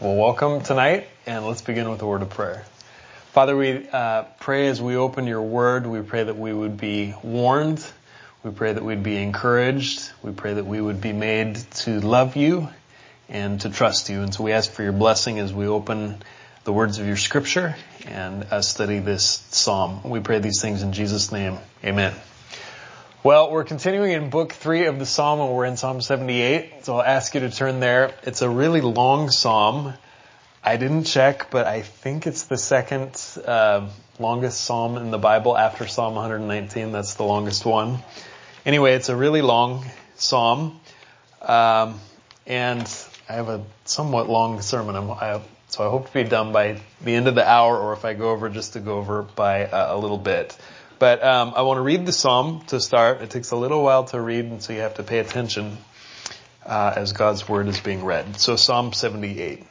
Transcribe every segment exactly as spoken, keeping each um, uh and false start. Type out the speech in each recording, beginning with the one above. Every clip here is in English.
Well, welcome tonight, and let's begin with a word of prayer. Father, we uh, pray as we open your word, we pray that we would be warned. We pray that we'd be encouraged. We pray that we would be made to love you and to trust you. And so we ask for your blessing as we open the words of your scripture and uh, study this psalm. We pray these things in Jesus' name. Amen. Well, we're continuing in book three of the psalm, and we're in Psalm seventy-eight. So I'll ask you to turn there. It's a really long psalm. I didn't check, but I think it's the second uh, longest psalm in the Bible after Psalm one nineteen. That's the longest one. Anyway, it's a really long psalm. Um, and I have a somewhat long sermon. I'm, I, so I hope to be done by the end of the hour, or if I go over, just to go over by uh, a little bit. But um, I want to read the psalm to start. It takes a little while to read, and so you have to pay attention uh, as God's word is being read. So Psalm seventy-eight.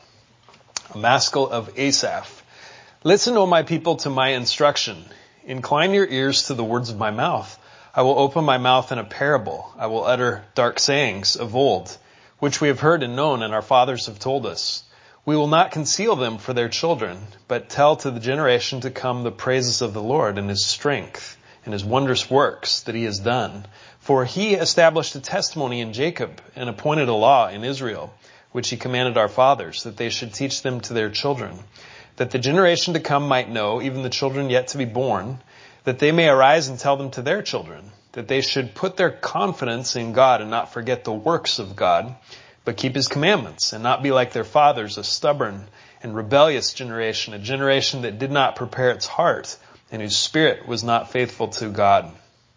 A maskil of Asaph. Listen, O my people, to my instruction. Incline your ears to the words of my mouth. I will open my mouth in a parable. I will utter dark sayings of old, which we have heard and known, and our fathers have told us. We will not conceal them for their children, but tell to the generation to come the praises of the Lord and his strength and his wondrous works that he has done. For he established a testimony in Jacob and appointed a law in Israel, which he commanded our fathers, that they should teach them to their children, that the generation to come might know, even the children yet to be born, that they may arise and tell them to their children, that they should put their confidence in God and not forget the works of God, but keep his commandments and not be like their fathers, a stubborn and rebellious generation, a generation that did not prepare its heart and whose spirit was not faithful to God.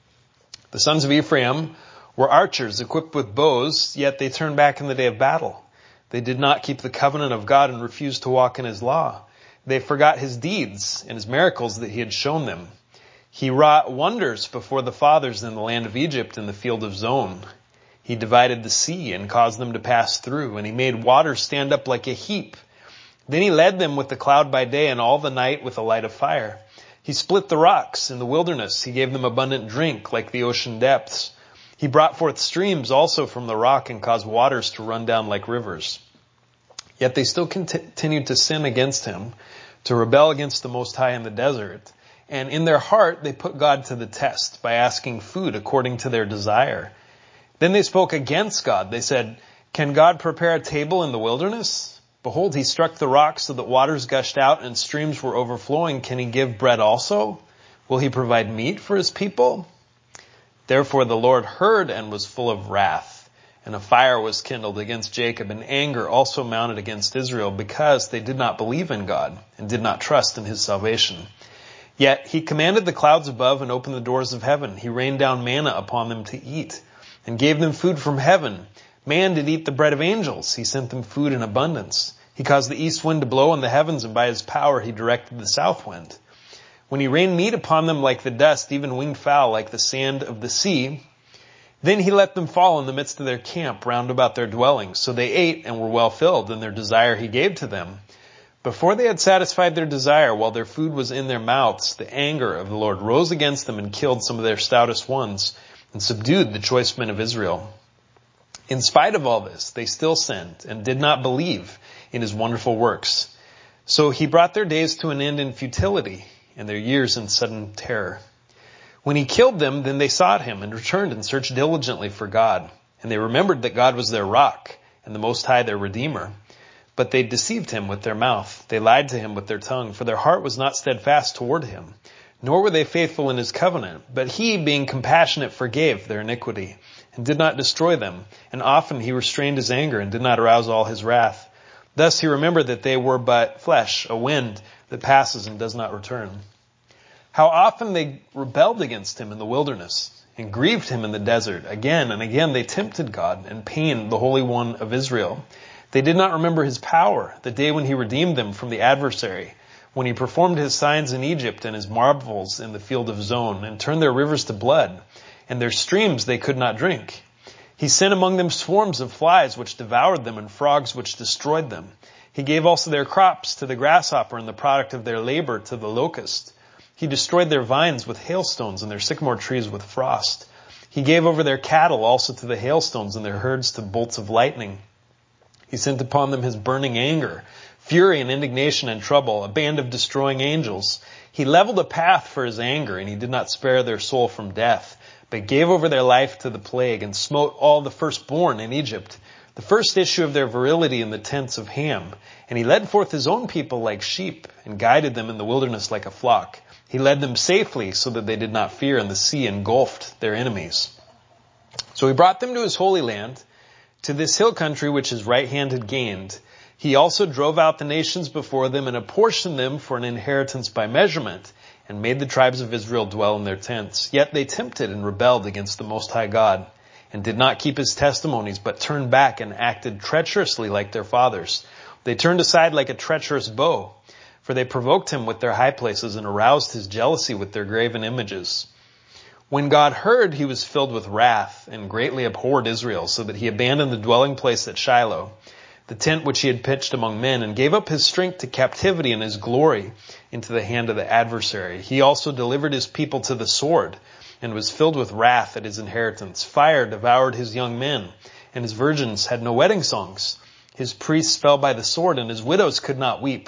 The sons of Ephraim were archers equipped with bows, yet they turned back in the day of battle. They did not keep the covenant of God and refused to walk in his law. They forgot his deeds and his miracles that he had shown them. He wrought wonders before the fathers in the land of Egypt in the field of Zon. He divided the sea and caused them to pass through, and he made water stand up like a heap. Then he led them with the cloud by day and all the night with a light of fire. He split the rocks in the wilderness. He gave them abundant drink like the ocean depths. He brought forth streams also from the rock and caused waters to run down like rivers. Yet they still continued to sin against him, to rebel against the Most High in the desert. And in their heart they put God to the test by asking food according to their desire. Then they spoke against God. They said, "Can God prepare a table in the wilderness? Behold, he struck the rocks so that waters gushed out and streams were overflowing. Can he give bread also? Will he provide meat for his people?" Therefore the Lord heard and was full of wrath, and a fire was kindled against Jacob, and anger also mounted against Israel, because they did not believe in God and did not trust in his salvation. Yet he commanded the clouds above and opened the doors of heaven. He rained down manna upon them to eat, and gave them food from heaven. Man did eat the bread of angels. He sent them food in abundance. He caused the east wind to blow in the heavens, and by his power he directed the south wind. When he rained meat upon them like the dust, even winged fowl like the sand of the sea, then he let them fall in the midst of their camp round about their dwellings. So they ate and were well filled, and their desire he gave to them. Before they had satisfied their desire, while their food was in their mouths, the anger of the Lord rose against them and killed some of their stoutest ones, and subdued the choice men of Israel. In spite of all this, they still sinned and did not believe in his wonderful works. So he brought their days to an end in futility, and their years in sudden terror. When he killed them, then they sought him and returned and searched diligently for God. And they remembered that God was their rock and the Most High their Redeemer. But they deceived him with their mouth. They lied to him with their tongue, for their heart was not steadfast toward him. Nor were they faithful in his covenant. But he, being compassionate, forgave their iniquity, and did not destroy them. And often he restrained his anger, and did not arouse all his wrath. Thus he remembered that they were but flesh, a wind that passes and does not return. How often they rebelled against him in the wilderness, and grieved him in the desert. Again and again they tempted God, and pained the Holy One of Israel. They did not remember his power, the day when he redeemed them from the adversary, when he performed his signs in Egypt and his marvels in the field of Zon, and turned their rivers to blood, and their streams they could not drink. He sent among them swarms of flies which devoured them, and frogs which destroyed them. He gave also their crops to the grasshopper, and the product of their labor to the locust. He destroyed their vines with hailstones, and their sycamore trees with frost. He gave over their cattle also to the hailstones, and their herds to bolts of lightning. He sent upon them his burning anger, fury and indignation and trouble, a band of destroying angels. He leveled a path for his anger, and he did not spare their soul from death, but gave over their life to the plague, and smote all the firstborn in Egypt, the first issue of their virility in the tents of Ham. And he led forth his own people like sheep, and guided them in the wilderness like a flock. He led them safely, so that they did not fear, and the sea engulfed their enemies. So he brought them to his holy land, to this hill country which his right hand had gained. He also drove out the nations before them, and apportioned them for an inheritance by measurement, and made the tribes of Israel dwell in their tents. Yet they tempted and rebelled against the Most High God, and did not keep his testimonies, but turned back and acted treacherously like their fathers. They turned aside like a treacherous bow, for they provoked him with their high places, and aroused his jealousy with their graven images. When God heard, he was filled with wrath, and greatly abhorred Israel, so that he abandoned the dwelling place at Shiloh, the tent which he had pitched among men, and gave up his strength to captivity and his glory into the hand of the adversary. He also delivered his people to the sword, and was filled with wrath at his inheritance. Fire devoured his young men, and his virgins had no wedding songs. His priests fell by the sword, and his widows could not weep.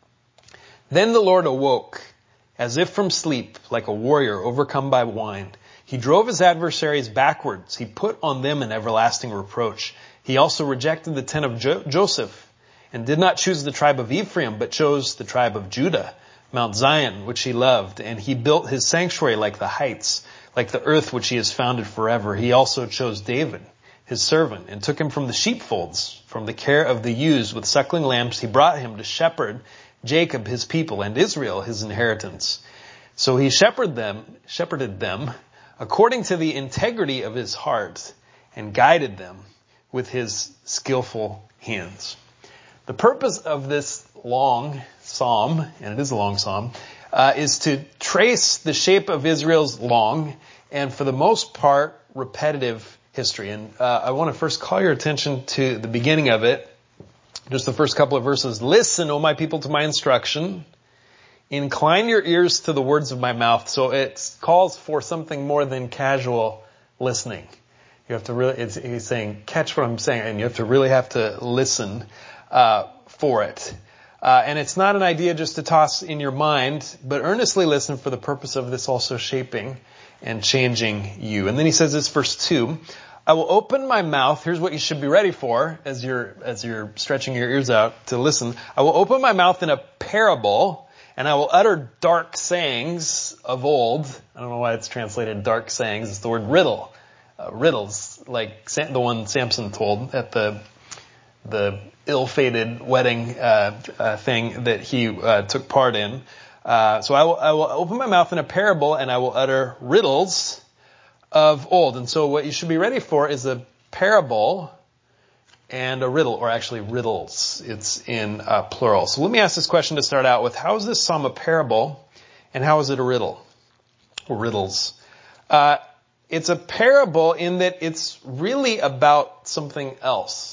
Then the Lord awoke, as if from sleep, like a warrior overcome by wine. He drove his adversaries backwards. He put on them an everlasting reproach. He also rejected the tent of jo- Joseph, and did not choose the tribe of Ephraim, but chose the tribe of Judah, Mount Zion, which he loved. And he built his sanctuary like the heights, like the earth which he has founded forever. He also chose David, his servant, and took him from the sheepfolds, from the care of the ewes with suckling lambs. He brought him to shepherd Jacob, his people, and Israel, his inheritance. So he shepherded them, shepherded them according to the integrity of his heart, and guided them with his skillful hands. The purpose of this long psalm, and it is a long psalm, uh, is to trace the shape of Israel's long and, for the most part, repetitive history. And uh, I want to first call your attention to the beginning of it, just the first couple of verses. Listen, O my people, to my instruction. Incline your ears to the words of my mouth. So it calls for something more than casual listening. You have to really, it's, he's saying, catch what I'm saying, and you have to really have to listen uh, for it. Uh, and it's not an idea just to toss in your mind, but earnestly listen for the purpose of this also shaping and changing you. And then he says this, verse two, I will open my mouth. Here's what you should be ready for as you're, as you're stretching your ears out to listen. I will open my mouth in a parable, and I will utter dark sayings of old. I don't know why it's translated dark sayings. It's the word riddle. Uh, riddles, like Sam, the one Samson told at the the ill-fated wedding uh, uh, thing that he uh, took part in. Uh, so I will, I will open my mouth in a parable, and I will utter riddles of old. And so what you should be ready for is a parable and a riddle, or actually riddles. It's in uh, plural. So let me ask this question to start out with. How is this psalm a parable, and how is it a riddle? Or riddles. Uh, it's a parable in that it's really about something else.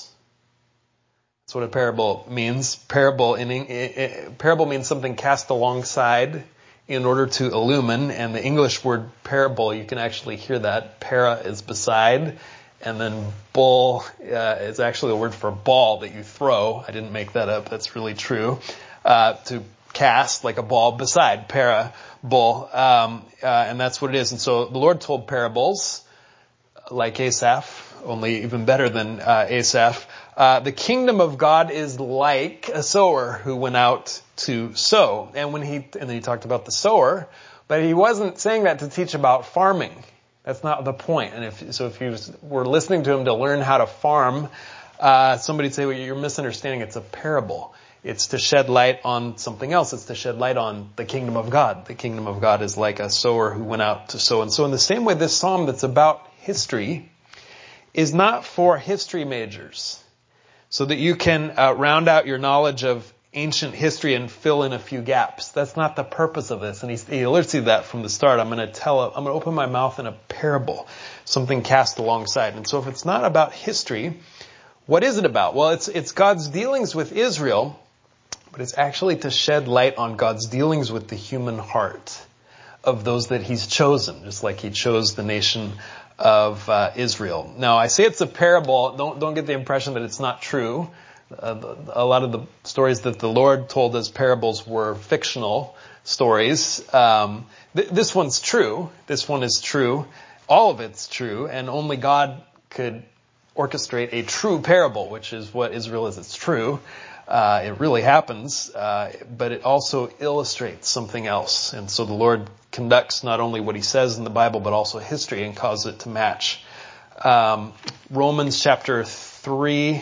That's what a parable means. Parable in, in, parable means something cast alongside in order to illumine, and the English word parable, you can actually hear that. Para is beside, and then bull uh, is actually a word for ball that you throw. I didn't make that up. That's really true. Uh, to cast like a ball beside, para, bull, um, uh, and that's what it is. And so the Lord told parables like Asaph, only even better than uh, Asaph. Uh, the kingdom of God is like a sower who went out to sow. And when he, and then he talked about the sower, but he wasn't saying that to teach about farming. That's not the point. And if, so if you were listening to him to learn how to farm, uh, somebody'd say, well, you're misunderstanding. It's a parable. It's to shed light on something else. It's to shed light on the kingdom of God. The kingdom of God is like a sower who went out to sow. And so in the same way, this psalm that's about history is not for history majors, so that you can uh, round out your knowledge of ancient history and fill in a few gaps. That's not the purpose of this. And he, he alerts you that from the start. I'm going to tell, I'm going to open my mouth in a parable, something cast alongside. And so if it's not about history, what is it about? Well, it's, it's God's dealings with Israel, but it's actually to shed light on God's dealings with the human heart of those that he's chosen, just like he chose the nation of uh, Israel. Now, I say it's a parable. Don't don't get the impression that it's not true. Uh, a lot of the stories that the Lord told as parables were fictional stories. Um, th- this one's true. This one is true. All of it's true, and only God could orchestrate a true parable, which is what Israel is. It's true. Uh, it really happens, uh, but it also illustrates something else. And so the Lord conducts not only what he says in the Bible, but also history and causes it to match. Um, Romans chapter three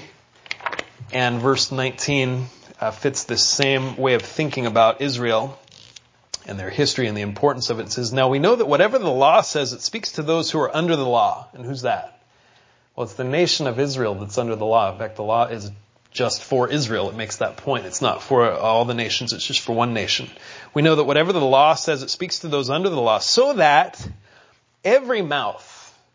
and verse nineteen uh, fits this same way of thinking about Israel and their history and the importance of it. It says, now we know that whatever the law says, it speaks to those who are under the law. And who's that? Well, it's the nation of Israel that's under the law. In fact, the law is just for Israel. It makes that point. It's not for all the nations. It's just for one nation. We know that whatever the law says, it speaks to those under the law, so that every mouth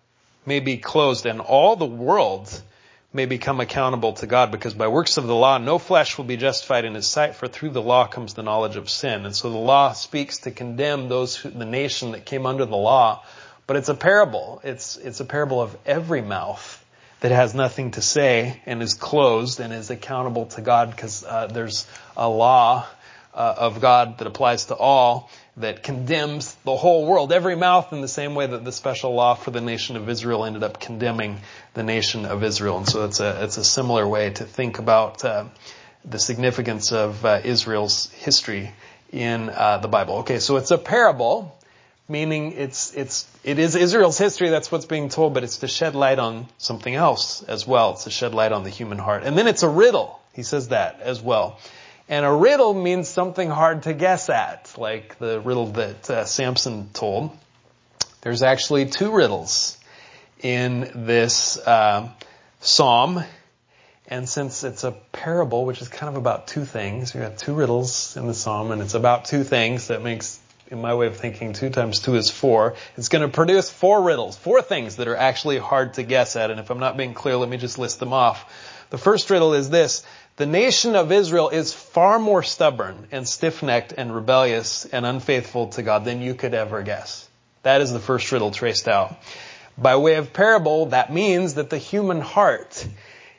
may be closed and all the world may become accountable to God, because by works of the law, no flesh will be justified in his sight, for through the law comes the knowledge of sin. And so the law speaks to condemn those who, the nation that came under the law, but it's a parable. It's, it's a parable of every mouth that has nothing to say and is closed and is accountable to God, because uh, there's a law uh, of God that applies to all that condemns the whole world, every mouth, in the same way that the special law for the nation of Israel ended up condemning the nation of Israel. And so it's a it's a similar way to think about uh, the significance of uh, Israel's history in uh, the Bible. Okay, so it's a parable, meaning it's it's it is Israel's history. That's what's being told, but it's to shed light on something else as well. It's to shed light on the human heart. And then it's a riddle. He says that as well. And a riddle means something hard to guess at, like the riddle that uh, Samson told. There's actually two riddles in this uh, psalm. And since it's a parable, which is kind of about two things, we got two riddles in the psalm, and it's about two things, that makes, in my way of thinking, two times two is four. It's going to produce four riddles, four things that are actually hard to guess at. And if I'm not being clear, let me just list them off. The first riddle is this: the nation of Israel is far more stubborn and stiff-necked and rebellious and unfaithful to God than you could ever guess. That is the first riddle traced out. By way of parable, that means that the human heart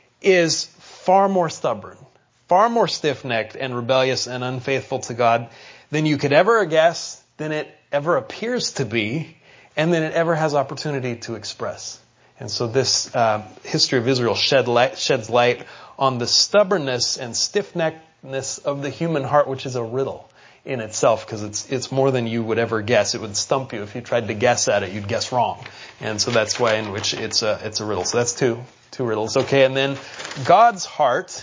is far more stubborn, far more stiff-necked and rebellious and unfaithful to God than you could ever guess, than it ever appears to be, and than it ever has opportunity to express. And so this uh, history of Israel shed light, sheds light on the stubbornness and stiff-neckedness of the human heart, which is a riddle in itself, because it's it's more than you would ever guess. It would stump you if you tried to guess at it. You'd guess wrong, and so that's why in which it's a it's a riddle. So that's two two riddles. Okay, and then God's heart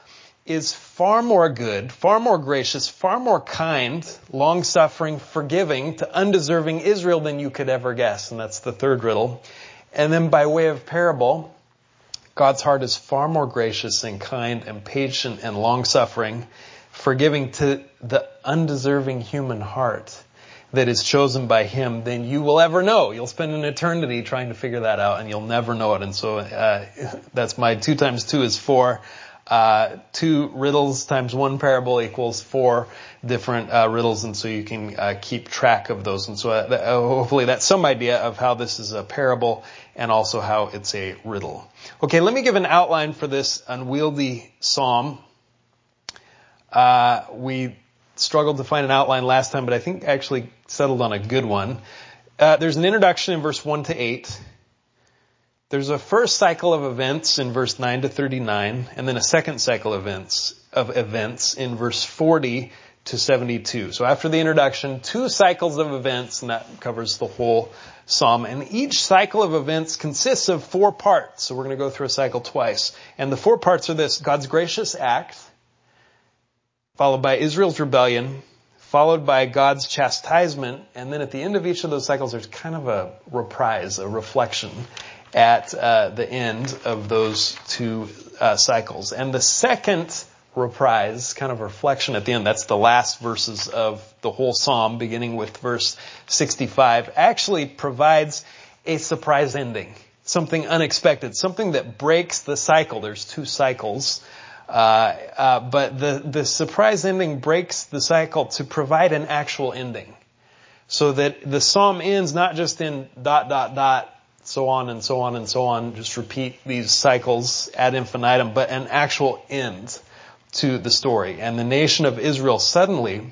is far more good, far more gracious, far more kind, long-suffering, forgiving to undeserving Israel than you could ever guess, and that's the third riddle. And then by way of parable, God's heart is far more gracious and kind and patient and long-suffering, forgiving to the undeserving human heart that is chosen by Him than you will ever know. You'll spend an eternity trying to figure that out, and you'll never know it. And so uh, that's my two times two is four. Uh, two riddles times one parable equals four different uh, riddles, and so you can uh, keep track of those. And so uh, th- uh, hopefully that's some idea of how this is a parable and also how it's a riddle. Okay, let me give an outline for this unwieldy psalm. Uh, we struggled to find an outline last time, but I think actually settled on a good one. Uh, there's an introduction in verse one to eight. There's a first cycle of events in verse nine to thirty-nine, and then a second cycle of events of events in verse forty to seventy-two. So after the introduction, two cycles of events, and that covers the whole psalm. And each cycle of events consists of four parts. So we're going to go through a cycle twice. And the four parts are this: God's gracious act, followed by Israel's rebellion, followed by God's chastisement, and then at the end of each of those cycles, there's kind of a reprise, a reflection at uh, the end of those two uh, cycles. And the second reprise, kind of reflection at the end, that's the last verses of the whole psalm, beginning with verse sixty-five, actually provides a surprise ending, something unexpected, something that breaks the cycle. There's two cycles, uh, uh, but the, the surprise ending breaks the cycle to provide an actual ending, so that the psalm ends not just in dot, dot, dot, so on and so on and so on. Just repeat these cycles ad infinitum, but an actual end to the story. And the nation of Israel suddenly,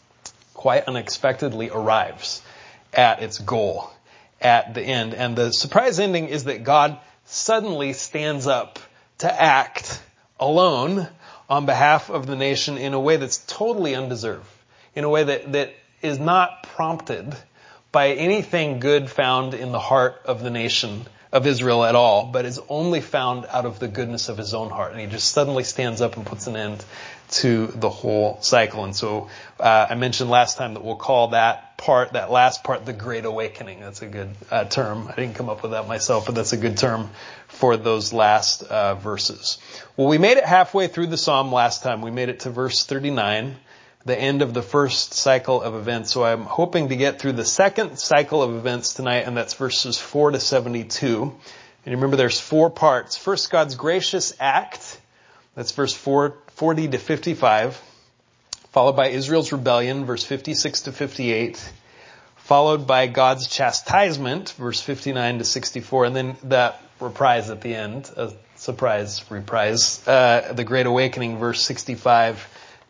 quite unexpectedly, arrives at its goal, at the end. And the surprise ending is that God suddenly stands up to act alone on behalf of the nation in a way that's totally undeserved, in a way that, that is not prompted by anything good found in the heart of the nation of Israel at all, but is only found out of the goodness of his own heart. And he just suddenly stands up and puts an end to the whole cycle. And so uh, I mentioned last time that we'll call that part, that last part, the Great Awakening. That's a good uh, term. I didn't come up with that myself, but that's a good term for those last uh, verses. Well, we made it halfway through the psalm last time. We made it to verse thirty-nine, the end of the first cycle of events. So I'm hoping to get through the second cycle of events tonight, and that's verses four to seventy-two. And you remember there's four parts. First, God's gracious act. That's verse four, forty to fifty-five. Followed by Israel's rebellion, verse fifty-six to fifty-eight. Followed by God's chastisement, verse fifty-nine to sixty-four. And then that reprise at the end, a surprise reprise, uh, the Great Awakening, verse sixty-five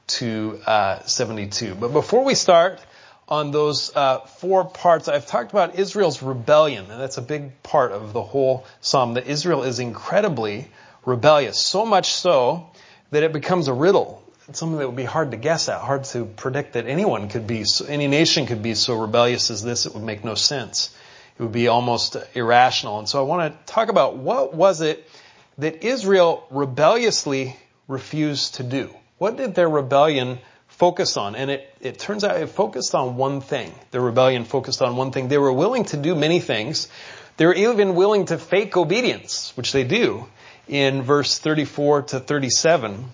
to uh, seventy-two. But before we start on those uh, four parts, I've talked about Israel's rebellion, and that's a big part of the whole psalm, that Israel is incredibly rebellious, so much so that it becomes a riddle. It's something that would be hard to guess at, hard to predict that anyone could be, any nation could be so rebellious as this. It would make no sense. It would be almost irrational. And so I want to talk about what was it that Israel rebelliously refused to do. What did their rebellion focus on? And it, it turns out it focused on one thing. Their rebellion focused on one thing. They were willing to do many things. They were even willing to fake obedience, which they do in verse thirty-four to thirty-seven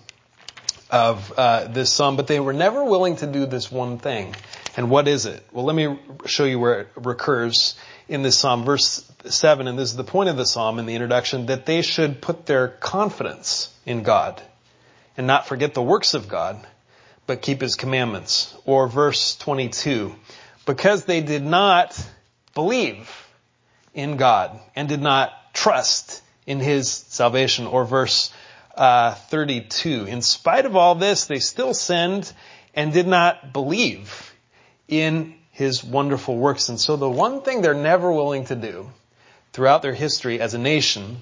of uh, this psalm. But they were never willing to do this one thing. And what is it? Well, let me show you where it recurs in this psalm. Verse seven, and this is the point of the psalm in the introduction, that they should put their confidence in God and not forget the works of God, but keep his commandments. Or verse twenty-two, because they did not believe in God and did not trust in his salvation. Or verse uh, thirty-two, in spite of all this, they still sinned and did not believe in his wonderful works. And so the one thing they're never willing to do throughout their history as a nation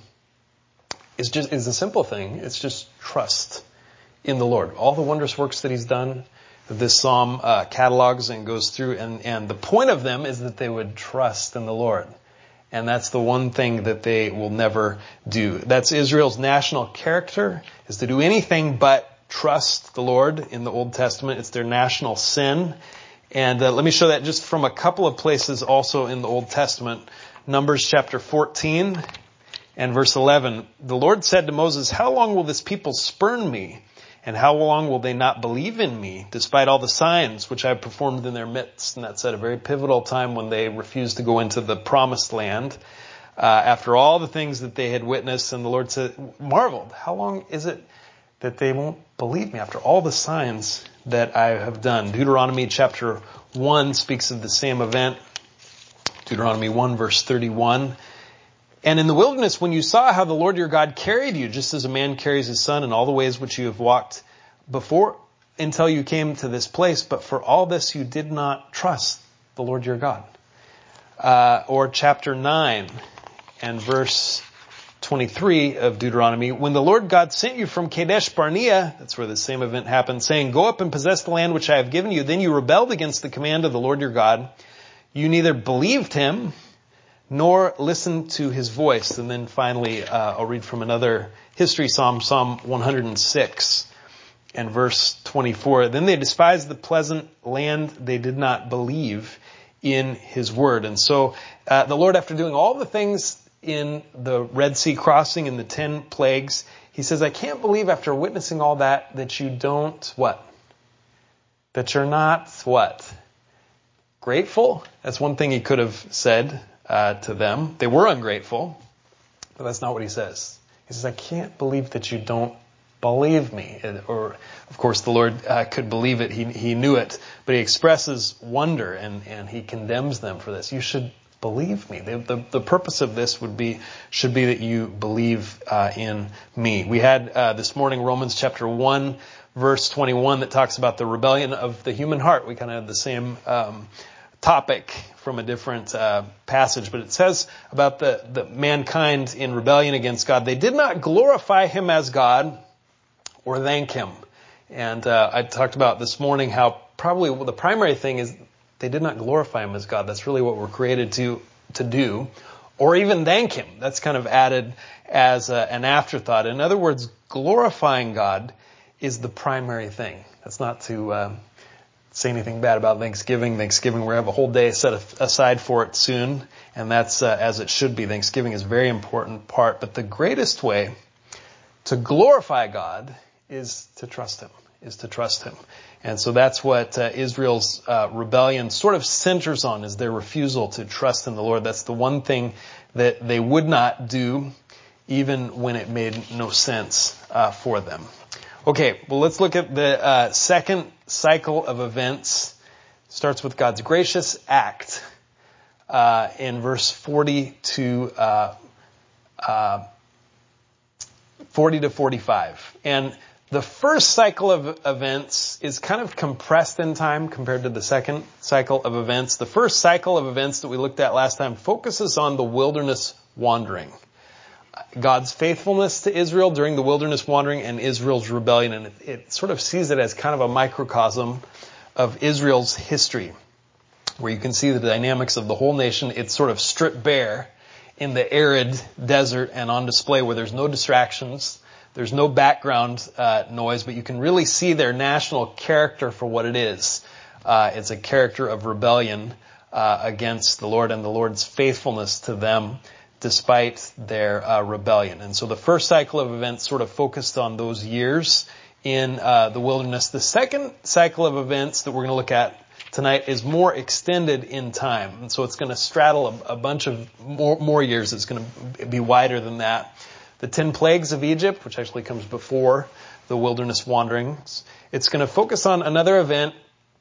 is just is a simple thing. It's just trust in the Lord. All the wondrous works that he's done, this psalm uh, catalogs and goes through, and, and the point of them is that they would trust in the Lord. And that's the one thing that they will never do. That's Israel's national character, is to do anything but trust the Lord in the Old Testament. It's their national sin. And uh, let me show that just from a couple of places also in the Old Testament. Numbers chapter fourteen and verse eleven. The Lord said to Moses, how long will this people spurn me? And how long will they not believe in me, despite all the signs which I have performed in their midst? And that's at a very pivotal time when they refused to go into the promised land. Uh, after all the things that they had witnessed, and the Lord said, marveled, how long is it that they won't believe me after all the signs that I have done? Deuteronomy chapter one speaks of the same event. Deuteronomy one verse thirty-one. And in the wilderness, when you saw how the Lord your God carried you, just as a man carries his son, in all the ways which you have walked before, until you came to this place, but for all this you did not trust the Lord your God. Uh, or chapter nine and verse twenty-three of Deuteronomy, when the Lord God sent you from Kadesh Barnea, that's where the same event happened, saying, go up and possess the land which I have given you, then you rebelled against the command of the Lord your God. You neither believed him, nor listen to his voice. And then finally, uh, I'll read from another history psalm, Psalm one hundred six and verse twenty-four. Then they despised the pleasant land. They did not believe in his word. And so uh, the Lord, after doing all the things in the Red Sea crossing and the ten plagues, he says, I can't believe after witnessing all that, that you don't, what? That you're not, what? Grateful? That's one thing he could have said Uh, to them. They were ungrateful, but that's not what he says. He says, I can't believe that you don't believe me. Or, of course, the Lord uh, could believe it. He, he knew it, but he expresses wonder and, and he condemns them for this. You should believe me. The, the, the purpose of this would be, should be that you believe uh, in me. We had uh, this morning Romans chapter one, verse twenty-one, that talks about the rebellion of the human heart. We kind of had the same um, topic from a different uh, passage, but it says about the, the mankind in rebellion against God. They did not glorify him as God or thank him. And uh, I talked about this morning how probably the primary thing is they did not glorify him as God. That's really what we're created to to do, or even thank him. That's kind of added as a, an afterthought. In other words, glorifying God is the primary thing. That's not to uh, say anything bad about Thanksgiving. Thanksgiving, we have a whole day set aside for it soon, and that's uh, as it should be. Thanksgiving is a very important part, but the greatest way to glorify God is to trust him, is to trust him. And so that's what uh, Israel's uh, rebellion sort of centers on, is their refusal to trust in the Lord. That's the one thing that they would not do, even when it made no sense uh, for them. Okay, well, let's look at the uh, second cycle of events. It starts with God's gracious act uh, in verse forty to uh, uh, forty to forty-five. And the first cycle of events is kind of compressed in time compared to the second cycle of events. The first cycle of events that we looked at last time focuses on the wilderness wandering. God's faithfulness to Israel during the wilderness wandering and Israel's rebellion. And it, it sort of sees it as kind of a microcosm of Israel's history, where you can see the dynamics of the whole nation. It's sort of stripped bare in the arid desert and on display where there's no distractions. There's no background uh, noise, but you can really see their national character for what it is. Uh, it's a character of rebellion uh, against the Lord and the Lord's faithfulness to them despite their uh, rebellion. And so the first cycle of events sort of focused on those years in uh, the wilderness. The second cycle of events that we're going to look at tonight is more extended in time. And so it's going to straddle a, a bunch of more, more years. It's going to be wider than that. The ten plagues of Egypt, which actually comes before the wilderness wanderings. It's going to focus on another event,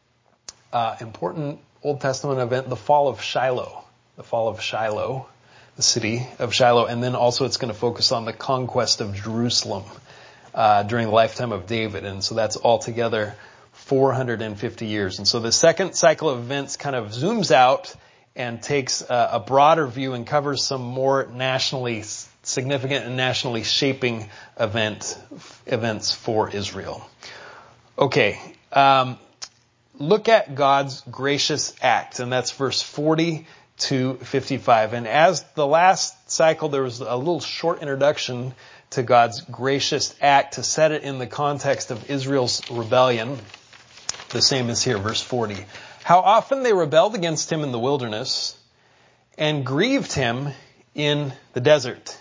uh, important Old Testament event, the fall of Shiloh. The fall of Shiloh, the city of Shiloh. And then also it's going to focus on the conquest of Jerusalem uh, during the lifetime of David. And so that's altogether four hundred fifty years. And so the second cycle of events kind of zooms out and takes a, a broader view and covers some more nationally significant and nationally shaping event events for Israel. Okay, um, look at God's gracious act, and that's verse forty to fifty-five. And as the last cycle, there was a little short introduction to God's gracious act to set it in the context of Israel's rebellion. The same is here, verse forty. How often they rebelled against him in the wilderness and grieved him in the desert.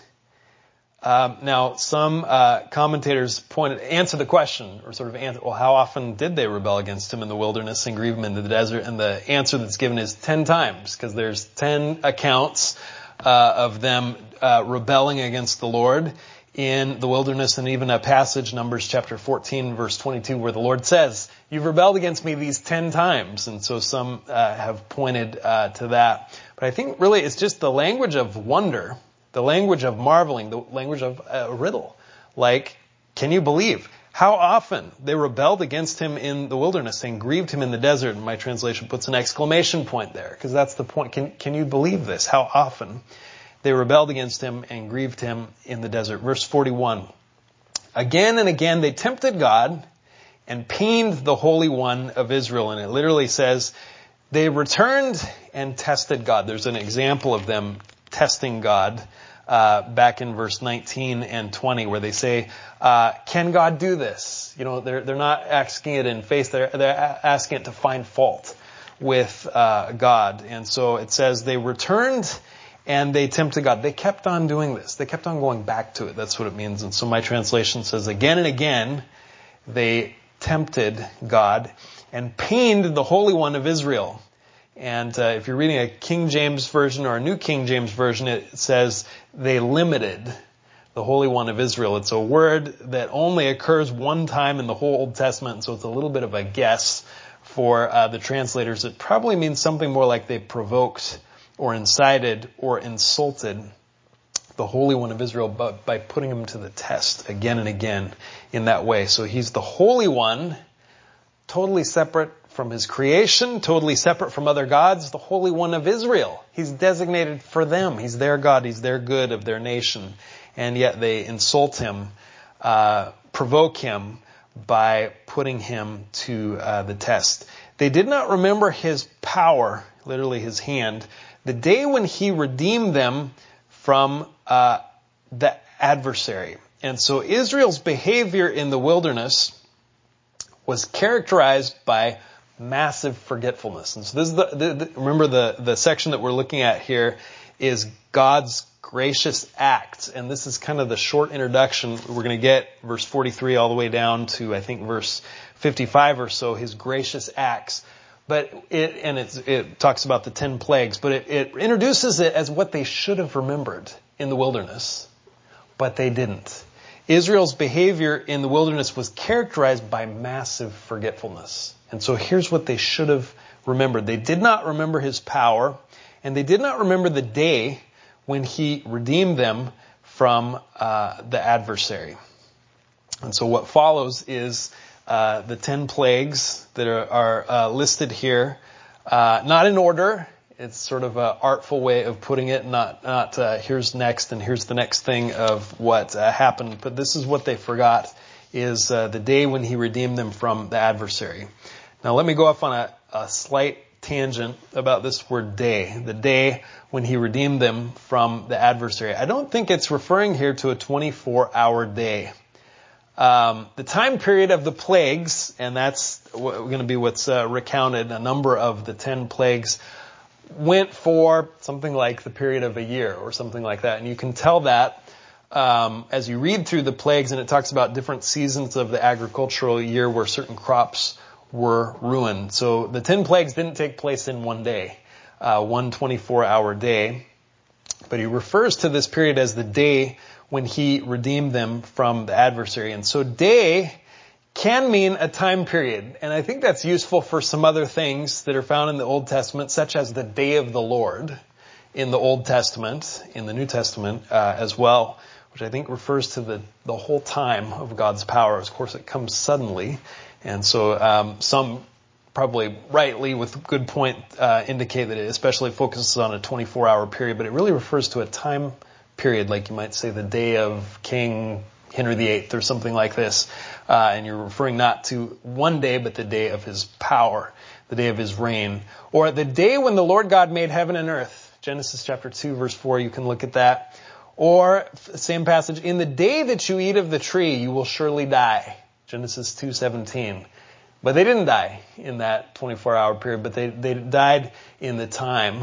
Um, now, some uh, commentators pointed answer the question, or sort of answer, well, how often did they rebel against him in the wilderness and grieve him in the desert? And the answer that's given is ten times, because there's ten accounts uh, of them uh, rebelling against the Lord in the wilderness, and even a passage, Numbers chapter fourteen, verse twenty-two, where the Lord says, "You've rebelled against me these ten times." And so some uh, have pointed uh, to that. But I think really it's just the language of wonder, the language of marveling, the language of a riddle. Like, can you believe how often they rebelled against him in the wilderness and grieved him in the desert? And my translation puts an exclamation point there, because that's the point. Can, can you believe this? How often they rebelled against him and grieved him in the desert. Verse forty-one. Again and again they tempted God and pained the Holy One of Israel. And it literally says they returned and tested God. There's an example of them testing God uh, back in verse nineteen and twenty, where they say, uh, can God do this? You know, they're they're not asking it in faith. They're, they're asking it to find fault with uh, God. And so it says they returned and they tempted God. They kept on doing this. They kept on going back to it. That's what it means. And so my translation says, again and again, they tempted God and pained the Holy One of Israel. And uh, if you're reading a King James version or a New King James version, it says they limited the Holy One of Israel. It's a word that only occurs one time in the whole Old Testament, and so it's a little bit of a guess for uh, the translators. It probably means something more like they provoked or incited or insulted the Holy One of Israel but by putting him to the test again and again in that way. So he's the Holy One, totally separate from his creation, totally separate from other gods, the Holy One of Israel. He's designated for them. He's their God. He's their good of their nation. And yet they insult him, uh, provoke him by putting him to uh, the test. They did not remember his power, literally his hand, the day when he redeemed them from uh, the adversary. And so Israel's behavior in the wilderness was characterized by massive forgetfulness. And so this is the, the, the remember the, the section that we're looking at here is God's gracious acts. And this is kind of the short introduction. We're going to get verse forty-three all the way down to, I think, verse fifty-five or so, his gracious acts. But it, and it's, it talks about the ten plagues, but it, it introduces it as what they should have remembered in the wilderness. But they didn't. Israel's behavior in the wilderness was characterized by massive forgetfulness. And so here's what they should have remembered. They did not remember his power, and they did not remember the day when he redeemed them from uh, the adversary. And so what follows is uh, the ten plagues that are, are uh, listed here, uh, not in order. It's sort of an artful way of putting it, not not uh, here's next and here's the next thing of what uh, happened. But this is what they forgot, is uh, the day when he redeemed them from the adversary. Now let me go off on a, a slight tangent about this word day, the day when he redeemed them from the adversary. I don't think it's referring here to a twenty-four hour day. Um, the time period of the plagues, and that's going to be what's uh, recounted, a number of the ten plagues went for something like the period of a year or something like that. And you can tell that um, as you read through the plagues, and it talks about different seasons of the agricultural year where certain crops were ruined. So the ten plagues didn't take place in one day, uh, one twenty-four hour day. But he refers to this period as the day when he redeemed them from the adversary. And so day can mean a time period. And I think that's useful for some other things that are found in the Old Testament, such as the day of the Lord in the Old Testament, in the New Testament uh, as well, which I think refers to the, the whole time of God's power. Of course, it comes suddenly. And so um, some probably rightly with good point uh, indicate that it especially focuses on a twenty-four hour period, but it really refers to a time period, like you might say the day of King Henry the Eighth or something like this. Uh, and you're referring not to one day, but the day of his power, the day of his reign. Or the day when the Lord God made heaven and earth. Genesis chapter two, verse four, you can look at that. Or, same passage, in the day that you eat of the tree, you will surely die. Genesis two seventeen. But they didn't die in that twenty-four hour period, but they, they died in the time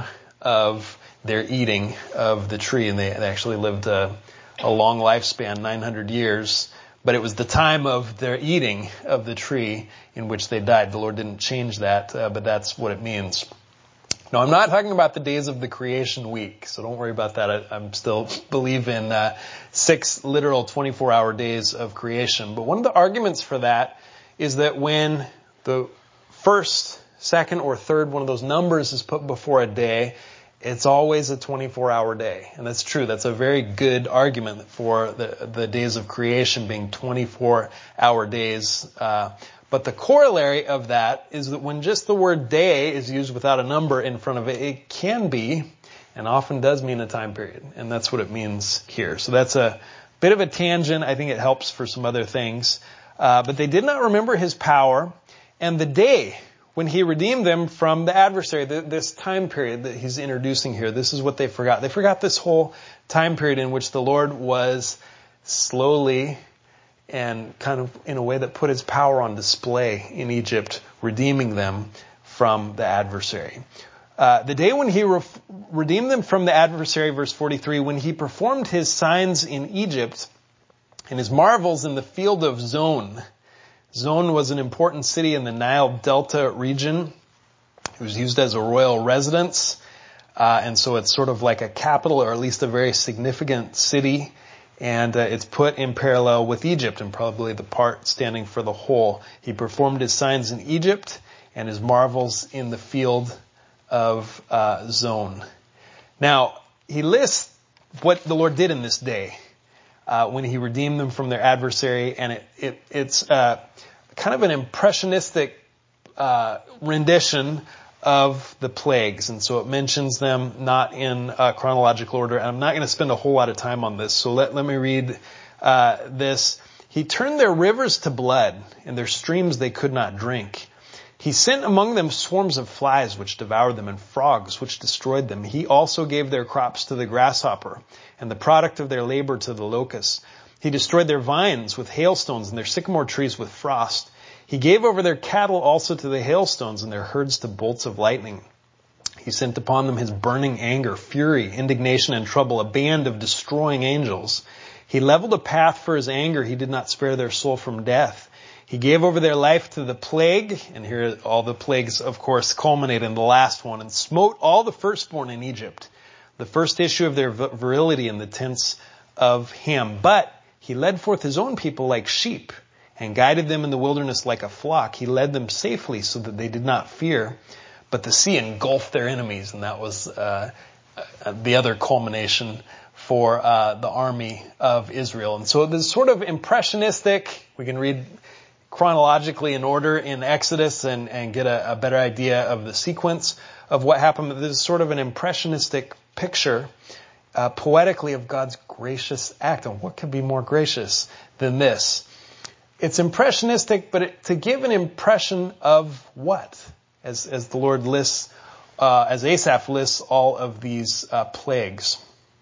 of their eating of the tree. And they, they actually lived a, a long lifespan, nine hundred years. But it was the time of their eating of the tree in which they died. The Lord didn't change that, uh, but that's what it means. Now, I'm not talking about the days of the creation week, so don't worry about that. I, I'm still believe in uh, six literal twenty-four hour days of creation. But one of the arguments for that is that when the first, second, or third one of those numbers is put before a day, it's always a twenty-four hour day. And that's true. That's a very good argument for the, the days of creation being twenty-four hour days. Uh, but the corollary of that is that when just the word day is used without a number in front of it, it can be, and often does mean a time period. And that's what it means here. So that's a bit of a tangent. I think it helps for some other things. Uh, but they did not remember his power and the day when he redeemed them from the adversary, this time period that he's introducing here. This is what they forgot. They forgot this whole time period in which the Lord was slowly and kind of in a way that put his power on display in Egypt, redeeming them from the adversary. Uh, the day when he re- redeemed them from the adversary, verse forty-three, when he performed his signs in Egypt and his marvels in the field of Zon. Zon was an important city in the Nile Delta region. It was used as a royal residence. Uh, and so it's sort of like a capital, or at least a very significant city. And uh, it's put in parallel with Egypt, and probably the part standing for the whole. He performed his signs in Egypt and his marvels in the field of uh, Zon. Now, he lists what the Lord did in this day uh, when he redeemed them from their adversary, and it, it it's uh, kind of an impressionistic uh, rendition of the plagues. And so it mentions them not in uh, chronological order. And I'm not going to spend a whole lot of time on this. So let, let me read uh, this. He turned their rivers to blood, and their streams they could not drink. He sent among them swarms of flies which devoured them, and frogs which destroyed them. He also gave their crops to the grasshopper, and the product of their labor to the locust. He destroyed their vines with hailstones, and their sycamore trees with frost. He gave over their cattle also to the hailstones, and their herds to bolts of lightning. He sent upon them his burning anger, fury, indignation, and trouble, a band of destroying angels. He leveled a path for his anger. He did not spare their soul from death. He gave over their life to the plague, and here all the plagues, of course, culminate in the last one, and smote all the firstborn in Egypt, the first issue of their virility in the tents of Ham. But he led forth his own people like sheep, and guided them in the wilderness like a flock. He led them safely so that they did not fear. But the sea engulfed their enemies, and that was uh, the other culmination for uh, the army of Israel. And so this sort of impressionistic, we can read chronologically in order in Exodus and, and get a, a better idea of the sequence of what happened. This is sort of an impressionistic picture, uh, poetically, of God's gracious act. And what could be more gracious than this? It's impressionistic, but it, to give an impression of what? As, as the Lord lists, uh, as Asaph lists all of these uh, plagues.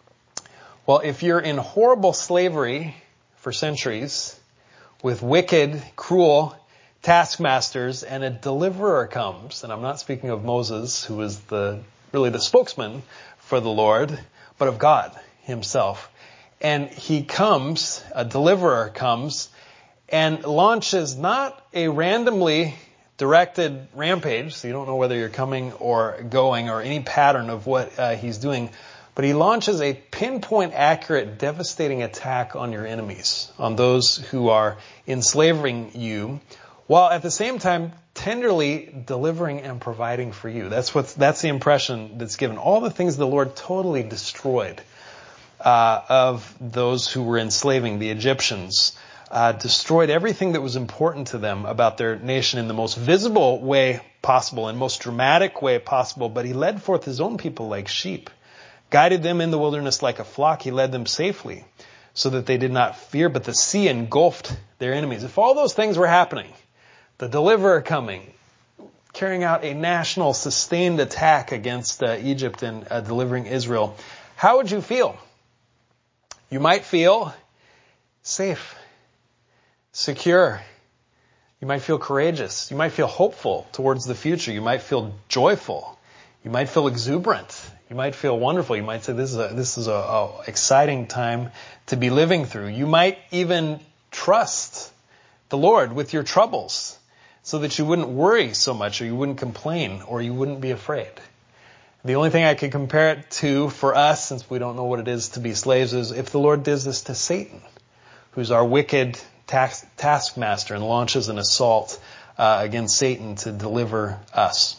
Well, if you're in horrible slavery for centuries, with wicked, cruel taskmasters, and a deliverer comes, and I'm not speaking of Moses, who was the really the spokesman for the Lord, but of God himself. And he comes, a deliverer comes, and launches not a randomly directed rampage, so you don't know whether you're coming or going or any pattern of what uh, he's doing, but he launches a pinpoint accurate, devastating attack on your enemies, on those who are enslaving you, while at the same time tenderly delivering and providing for you. That's what's, that's the impression that's given. All the things the Lord totally destroyed uh, of those who were enslaving the Egyptians. Uh, destroyed everything that was important to them about their nation in the most visible way possible and most dramatic way possible. But he led forth his own people like sheep, guided them in the wilderness like a flock. He led them safely so that they did not fear, but the sea engulfed their enemies. If all those things were happening, the deliverer coming, carrying out a national sustained attack against uh, Egypt and uh, delivering Israel, how would you feel? You might feel safe, secure. You might feel courageous. You might feel hopeful towards the future. You might feel joyful. You might feel exuberant. You might feel wonderful. You might say this is a, this is a, a exciting time to be living through. You might even trust the Lord with your troubles so that you wouldn't worry so much, or you wouldn't complain, or you wouldn't be afraid. The only thing I could compare it to for us, since we don't know what it is to be slaves, is if the Lord does this to Satan, who's our wicked task, taskmaster, and launches an assault uh, against Satan to deliver us.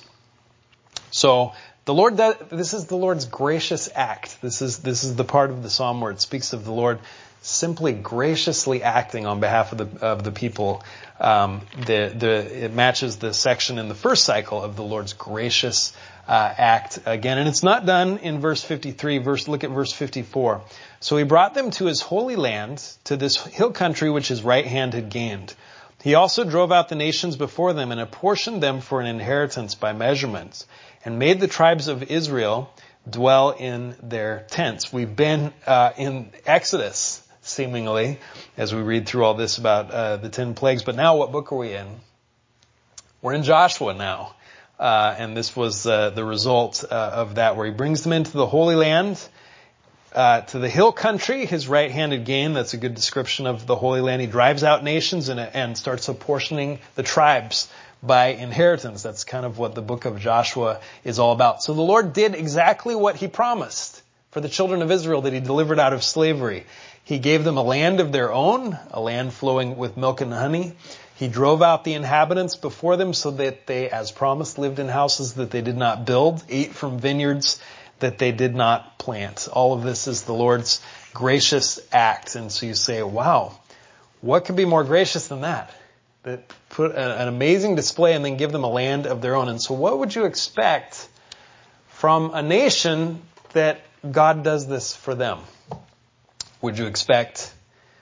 So the Lord does, this is the Lord's gracious act. This is this is the part of the psalm where it speaks of the Lord simply graciously acting on behalf of the of the people. Um, the the it matches the section in the first cycle of the Lord's gracious uh, act again, and it's not done in verse fifty-three. Verse look at verse fifty-four. So he brought them to his holy land, to this hill country which his right hand had gained. He also drove out the nations before them and apportioned them for an inheritance by measurements, and made the tribes of Israel dwell in their tents. We've been uh, in Exodus, seemingly, as we read through all this about uh, the ten plagues. But now what book are we in? We're in Joshua now. Uh, and this was uh, the result uh, of that, where he brings them into the Holy Land, uh, to the hill country, his right-handed gain. That's a good description of the Holy Land. He drives out nations and, and starts apportioning the tribes by inheritance. That's kind of what the book of Joshua is all about. So the Lord did exactly what he promised for the children of Israel that he delivered out of slavery. He gave them a land of their own, a land flowing with milk and honey. He drove out the inhabitants before them so that they, as promised, lived in houses that they did not build, ate from vineyards that they did not plant. All of this is the Lord's gracious act. And so you say, wow, what could be more gracious than that? That put an amazing display and then give them a land of their own. And so what would you expect from a nation that God does this for them? Would you expect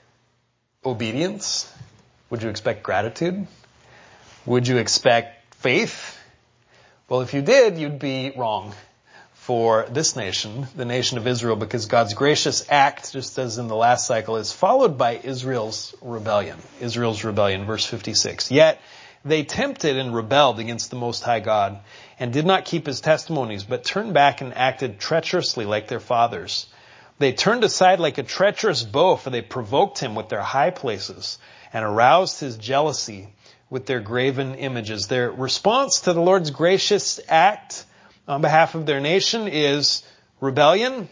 obedience? Would you expect gratitude? Would you expect faith? Well, if you did, you'd be wrong for this nation, the nation of Israel, because God's gracious act, just as in the last cycle, is followed by Israel's rebellion. Israel's rebellion, verse fifty-six. Yet they tempted and rebelled against the Most High God and did not keep his testimonies, but turned back and acted treacherously like their fathers. They turned aside like a treacherous bow, for they provoked him with their high places and aroused his jealousy with their graven images. Their response to the Lord's gracious act on behalf of their nation is rebellion,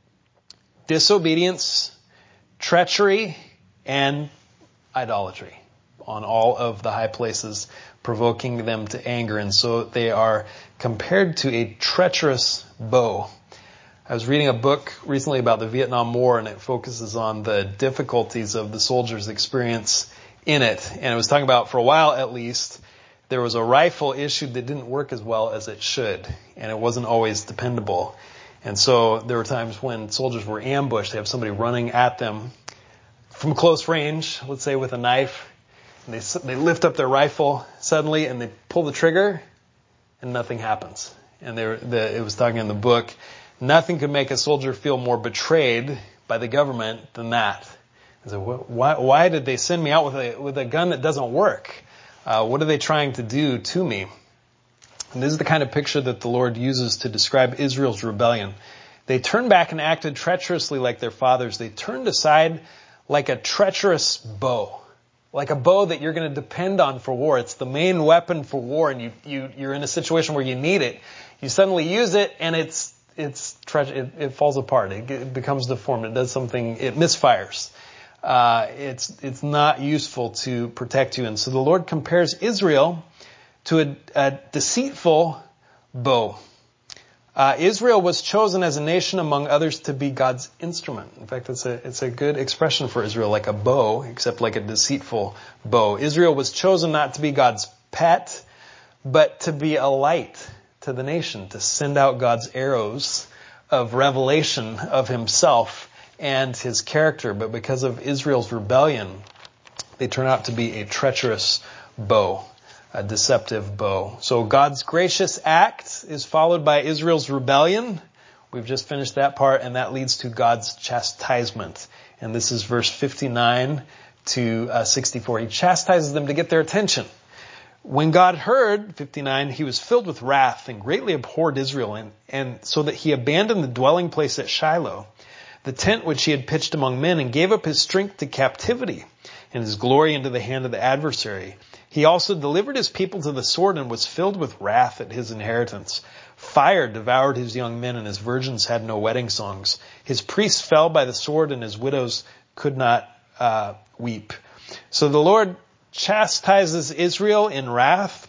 disobedience, treachery, and idolatry on all of the high places, provoking them to anger. And so they are compared to a treacherous bow. I was reading a book recently about the Vietnam War, and it focuses on the difficulties of the soldiers' experience in it. And it was talking about, for a while at least, there was a rifle issued that didn't work as well as it should, and it wasn't always dependable. And so there were times when soldiers were ambushed. They have somebody running at them from close range, let's say with a knife, and they they lift up their rifle suddenly and they pull the trigger, and nothing happens. And they were, the, it was talking in the book, nothing could make a soldier feel more betrayed by the government than that. I said, why, why did they send me out with a with a gun that doesn't work? Uh, what are they trying to do to me? And this is the kind of picture that the Lord uses to describe Israel's rebellion. They turned back and acted treacherously like their fathers. They turned aside like a treacherous bow, like a bow that you're going to depend on for war. It's the main weapon for war, and you, you, you're in a situation where you need it. You suddenly use it, and it's it's tre- it, it falls apart. It, it becomes deformed. It does something. It misfires. Uh, it's it's not useful to protect you. And so the Lord compares Israel to a, a deceitful bow. Uh, Israel was chosen as a nation among others to be God's instrument. In fact, it's a it's a good expression for Israel, like a bow, except like a deceitful bow. Israel was chosen not to be God's pet, but to be a light to the nation, to send out God's arrows of revelation of himself and his character. But because of Israel's rebellion, they turn out to be a treacherous bow, a deceptive bow. So God's gracious act is followed by Israel's rebellion. We've just finished that part, and that leads to God's chastisement. And this is verse fifty-nine to uh, sixty-four. He chastises them to get their attention. When God heard, fifty-nine, he was filled with wrath and greatly abhorred Israel, and, and so that he abandoned the dwelling place at Shiloh, the tent which he had pitched among men, and gave up his strength to captivity and his glory into the hand of the adversary. He also delivered his people to the sword and was filled with wrath at his inheritance. Fire devoured his young men, and his virgins had no wedding songs. His priests fell by the sword, and his widows could not uh, weep. So the Lord chastises Israel in wrath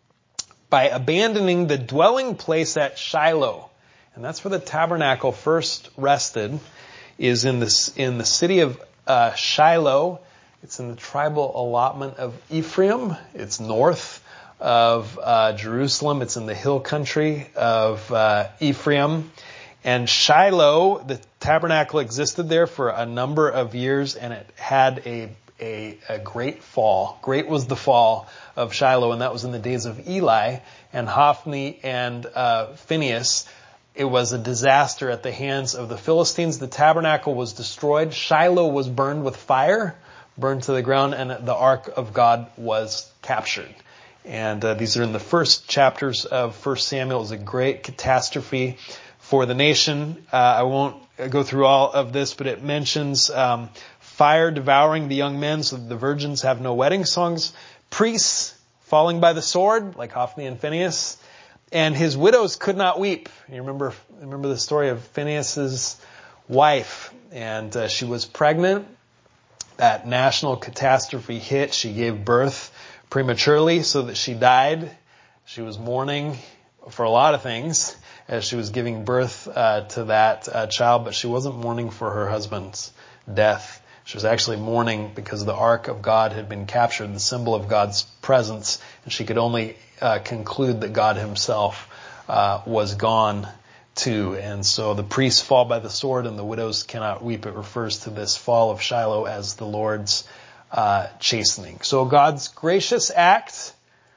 by abandoning the dwelling place at Shiloh. And that's where the tabernacle first rested, is in this in the city of uh, Shiloh. It's in the tribal allotment of Ephraim. It's north of uh, Jerusalem. It's in the hill country of uh, Ephraim. And Shiloh, the tabernacle existed there for a number of years, and it had a a, a great fall. Great was the fall of Shiloh, and that was in the days of Eli and Hophni and uh, Phinehas. It was a disaster at the hands of the Philistines. The tabernacle was destroyed. Shiloh was burned with fire, burned to the ground, and the ark of God was captured. And uh, these are in the first chapters of First Samuel. It was a great catastrophe for the nation. Uh, I won't go through all of this, but it mentions um, fire devouring the young men so that the virgins have no wedding songs, priests falling by the sword, like Hophni and Phinehas, and his widows could not weep. You remember remember the story of Phinehas's wife, and uh, she was pregnant. That national catastrophe hit. She gave birth prematurely so that she died. She was mourning for a lot of things as she was giving birth uh, to that uh, child, but she wasn't mourning for her husband's death. She was actually mourning because the Ark of God had been captured, the symbol of God's presence, and she could only uh, conclude that God himself uh, was gone too. And so the priests fall by the sword and the widows cannot weep. It refers to this fall of Shiloh as the Lord's uh, chastening. So God's gracious act,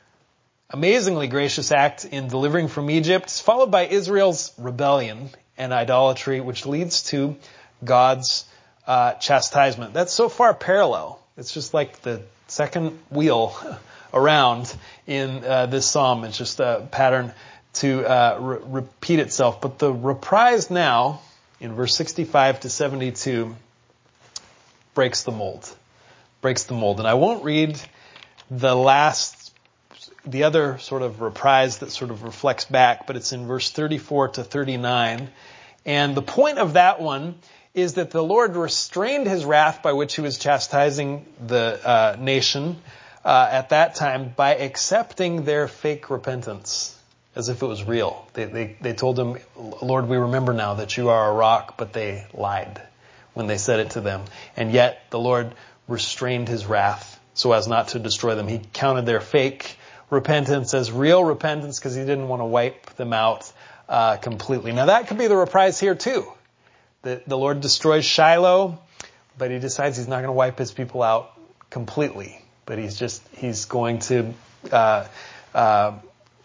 amazingly gracious act in delivering from Egypt, is followed by Israel's rebellion and idolatry, which leads to God's uh, chastisement. That's so far parallel. It's just like the second wheel around in uh, this psalm. It's just a pattern to uh, re- repeat itself. But the reprise now, in verse sixty-five to seventy-two, breaks the mold. Breaks the mold. And I won't read the last, the other sort of reprise that sort of reflects back, but it's in verse thirty-four to thirty-nine. And the point of that one is that the Lord restrained his wrath by which he was chastising the uh, nation uh, at that time by accepting their fake repentance as if it was real. They, they, they told him, Lord, we remember now that you are a rock, but they lied when they said it to them. And yet the Lord restrained his wrath so as not to destroy them. He counted their fake repentance as real repentance because he didn't want to wipe them out uh, completely. Now that could be the reprise here too. The, the Lord destroys Shiloh, but he decides he's not going to wipe his people out completely. But he's just, he's going to uh, uh,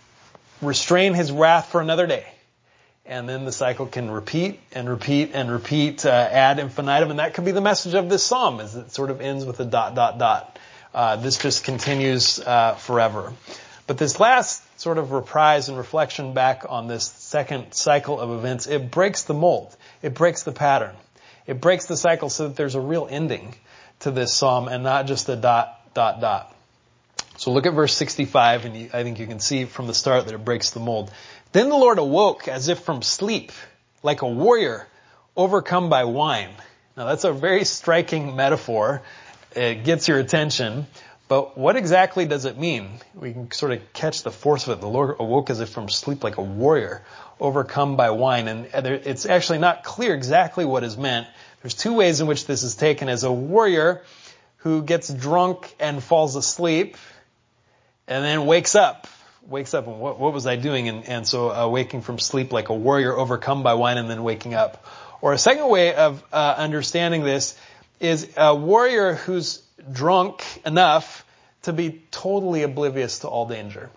restrain his wrath for another day. And then the cycle can repeat and repeat and repeat uh, ad infinitum. And that could be the message of this psalm, is it sort of ends with a dot, dot, dot. Uh, this just continues uh, forever. But this last sort of reprise and reflection back on this second cycle of events, it breaks the mold. It breaks the pattern. It breaks the cycle so that there's a real ending to this psalm and not just a dot, dot, dot. So look at verse sixty-five, and you, I think you can see from the start that it breaks the mold. Then the Lord awoke as if from sleep, like a warrior overcome by wine. Now that's a very striking metaphor. It gets your attention. But what exactly does it mean? We can sort of catch the force of it. The Lord awoke as if from sleep, like a warrior overcome by wine. And it's actually not clear exactly what is meant. There's two ways in which this is taken: as a warrior who gets drunk and falls asleep and then wakes up. Wakes up and what, what was I doing? And, and so uh, waking from sleep like a warrior overcome by wine and then waking up. Or a second way of uh, understanding this is a warrior who's drunk enough to be totally oblivious to all danger.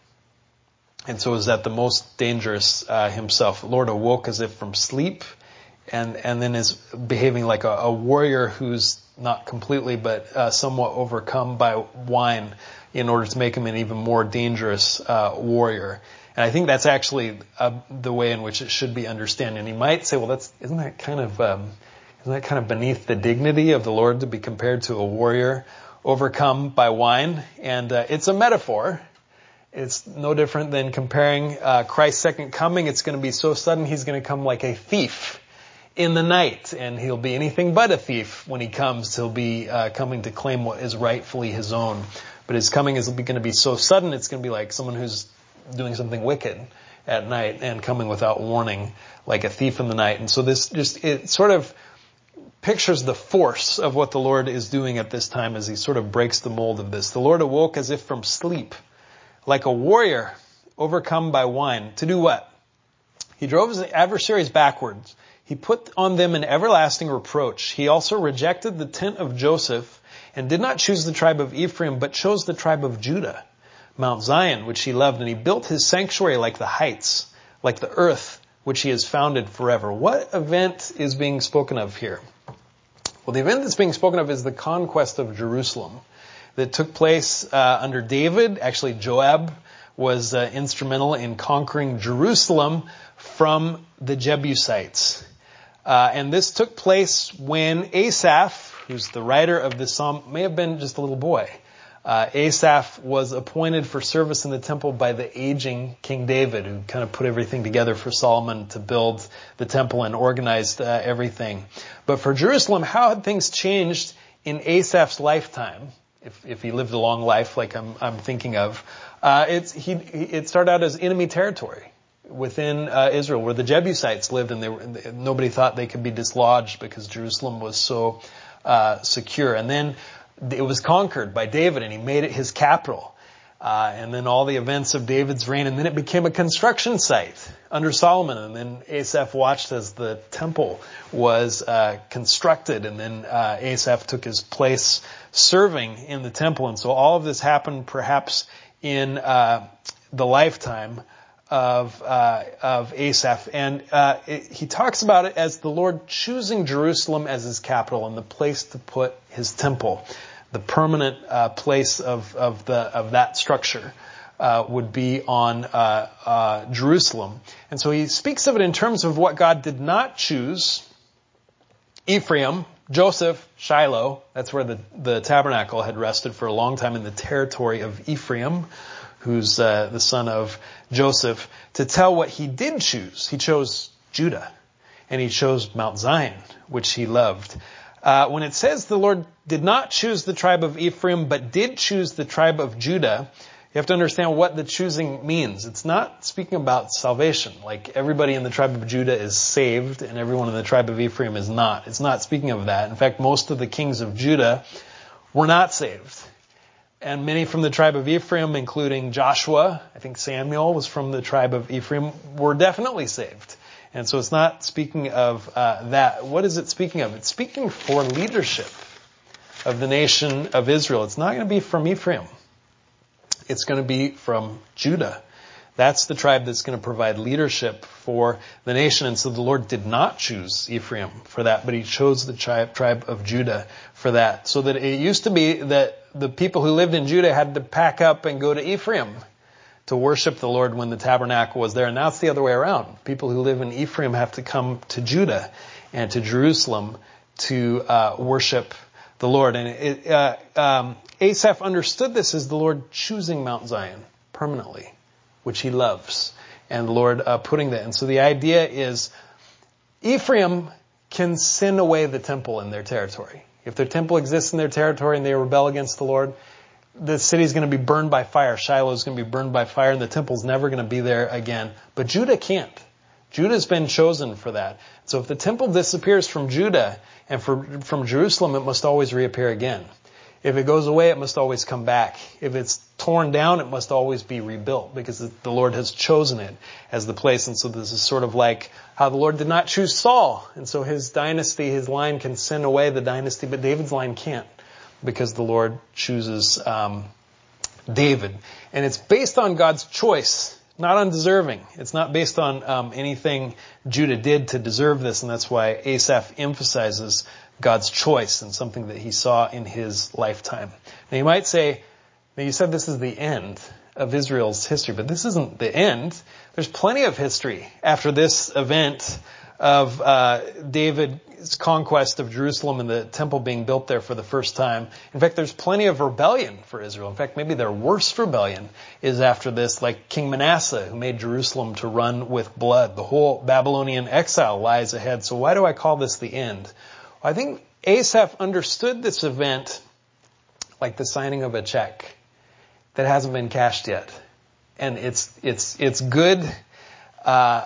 And so is that the most dangerous uh, himself. The Lord awoke as if from sleep and, and then is behaving like a, a warrior who's not completely but uh, somewhat overcome by wine in order to make him an even more dangerous uh, warrior. And I think that's actually uh, the way in which it should be understood. And you might say, well, that's isn't that kind of um, isn't that kind of beneath the dignity of the Lord to be compared to a warrior overcome by wine? And uh, it's a metaphor. It's no different than comparing uh, Christ's second coming. It's going to be so sudden, he's going to come like a thief in the night, and he'll be anything but a thief when he comes. He'll be uh, coming to claim what is rightfully his own. But his coming is going to be so sudden, it's going to be like someone who's doing something wicked at night and coming without warning, like a thief in the night. And so this just, it sort of pictures the force of what the Lord is doing at this time as he sort of breaks the mold of this. The Lord awoke as if from sleep, like a warrior overcome by wine. To do what? He drove his adversaries backwards. He put on them an everlasting reproach. He also rejected the tent of Joseph and did not choose the tribe of Ephraim, but chose the tribe of Judah, Mount Zion, which he loved. And he built his sanctuary like the heights, like the earth, which he has founded forever. What event is being spoken of here? Well, the event that's being spoken of is the conquest of Jerusalem that took place uh, under David. Actually, Joab was uh, instrumental in conquering Jerusalem from the Jebusites. Uh, and this took place when Asaph, who's the writer of this psalm, may have been just a little boy. Uh, Asaph was appointed for service in the temple by the aging King David, who kind of put everything together for Solomon to build the temple and organized uh, everything. But for Jerusalem, how had things changed in Asaph's lifetime? If, if he lived a long life, like I'm, I'm thinking of, uh, it's he. It started out as enemy territory. within uh, Israel, where the Jebusites lived, and they were, nobody thought they could be dislodged because Jerusalem was so uh, secure. And then it was conquered by David, and he made it his capital. Uh, and then all the events of David's reign, and then it became a construction site under Solomon. And then Asaph watched as the temple was uh, constructed, and then uh, Asaph took his place serving in the temple. And so all of this happened perhaps in uh, the lifetime of uh, of Asaph. And uh, it, he talks about it as the Lord choosing Jerusalem as his capital and the place to put his temple. The permanent uh, place of, of the of that structure uh, would be on uh, uh, Jerusalem. And so he speaks of it in terms of what God did not choose. Ephraim, Joseph, Shiloh, that's where the, the tabernacle had rested for a long time, in the territory of Ephraim, who's uh, the son of Joseph, to tell what he did choose. He chose Judah, and he chose Mount Zion, which he loved. Uh, when it says the Lord did not choose the tribe of Ephraim, but did choose the tribe of Judah, you have to understand what the choosing means. It's not speaking about salvation, like everybody in the tribe of Judah is saved and everyone in the tribe of Ephraim is not. It's not speaking of that. In fact, most of the kings of Judah were not saved. And many from the tribe of Ephraim, including Joshua, I think Samuel was from the tribe of Ephraim, were definitely saved. And so it's not speaking of uh, that. What is it speaking of? It's speaking for leadership of the nation of Israel. It's not going to be from Ephraim. It's going to be from Judah. That's the tribe that's going to provide leadership for the nation. And so the Lord did not choose Ephraim for that, but he chose the tribe, tribe of Judah for that. So that it used to be that the people who lived in Judah had to pack up and go to Ephraim to worship the Lord when the tabernacle was there. And now it's the other way around. People who live in Ephraim have to come to Judah and to Jerusalem to uh, worship the Lord. And it, uh, um, Asaph understood this as the Lord choosing Mount Zion permanently, which he loves, and the Lord uh, putting that. And so the idea is Ephraim can sin away the temple in their territory. If their temple exists in their territory and they rebel against the Lord, the city is going to be burned by fire. Shiloh is going to be burned by fire, and the temple's never going to be there again. But Judah can't. Judah's been chosen for that. So if the temple disappears from Judah and for, from Jerusalem, it must always reappear again. If it goes away, it must always come back. If it's torn down, it must always be rebuilt, because the Lord has chosen it as the place. And so this is sort of like how the Lord did not choose Saul. And so his dynasty, his line can sin away the dynasty, but David's line can't, because the Lord chooses um, David. And it's based on God's choice, not on deserving. It's not based on um, anything Judah did to deserve this, and that's why Asaph emphasizes God's choice and something that he saw in his lifetime. Now you might say, now you said this is the end of Israel's history, but this isn't the end. There's plenty of history after this event of uh, David's conquest of Jerusalem and the temple being built there for the first time. In fact, there's plenty of rebellion for Israel. In fact, maybe their worst rebellion is after this, like King Manasseh, who made Jerusalem to run with blood. The whole Babylonian exile lies ahead. So why do I call this the end? Well, I think Asaph understood this event like the signing of a check that hasn't been cashed yet. And it's, it's, it's good, uh,